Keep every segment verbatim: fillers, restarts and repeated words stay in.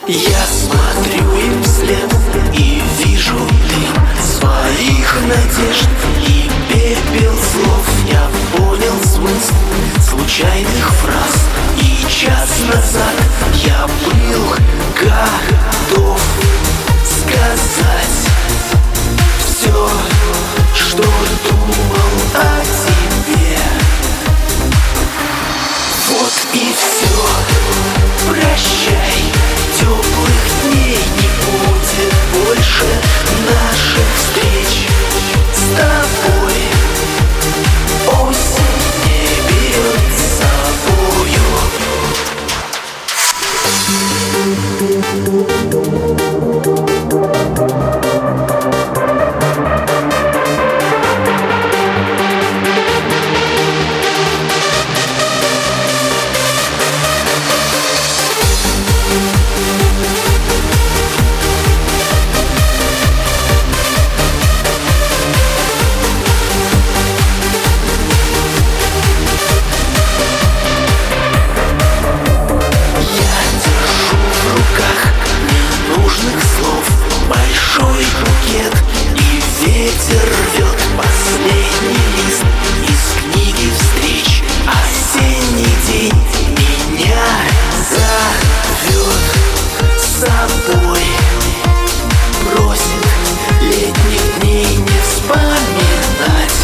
Я смотрю им вслед и вижу дым своих надежд и пепел слов. Я понял смысл случайных фраз, и час назад я был готов сказать все, что думал о тебе. Вот и все. Прощай, теплых дней не будет больше наших встреч с тобой. Осень не берет с собою. Большой букет, и ветер рвет последний лист из книги встреч. Осенний день меня зовет с собой, просит летних дней не вспоминать.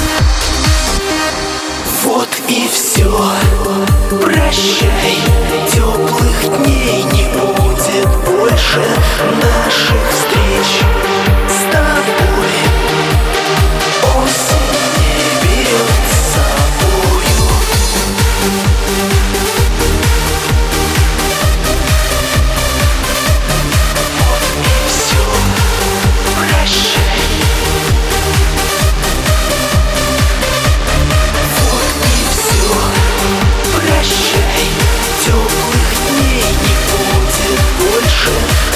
Вот и все. Прощай, теплых дней не будет больше наших встреч с тобой. Осень не берет с собою. Вот и все. Прощай. Вот и все. Прощай, теплых дней не будет больше